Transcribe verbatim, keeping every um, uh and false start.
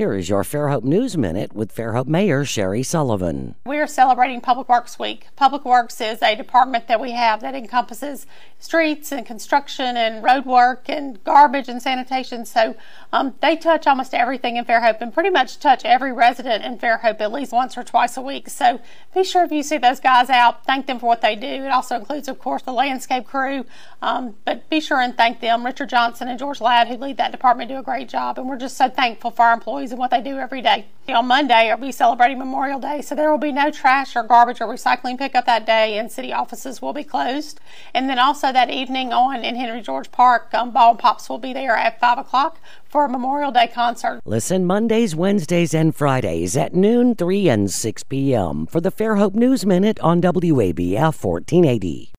Here is your Fairhope News Minute with Fairhope Mayor Sherry Sullivan. We are celebrating Public Works Week. Public Works is a department that we have that encompasses streets and construction and road work and garbage and sanitation. So um, they touch almost everything in Fairhope and pretty much touch every resident in Fairhope at least once or twice a week. So be sure if you see those guys out, thank them for what they do. It also includes, of course, the landscape crew, um, but be sure and thank them. Richard Johnson and George Ladd, who lead that department, do a great job, and we're just so thankful for our employees and what they do every day. On Monday, we'll be celebrating Memorial Day, so there will be no trash or garbage or recycling pickup that day, and city offices will be closed. And then also that evening on in Henry George Park, um, Ball and Pops will be there at five o'clock for a Memorial Day concert. Listen Mondays, Wednesdays, and Fridays at noon, three, and six p.m. for the Fairhope News Minute on W A B F fourteen eighty.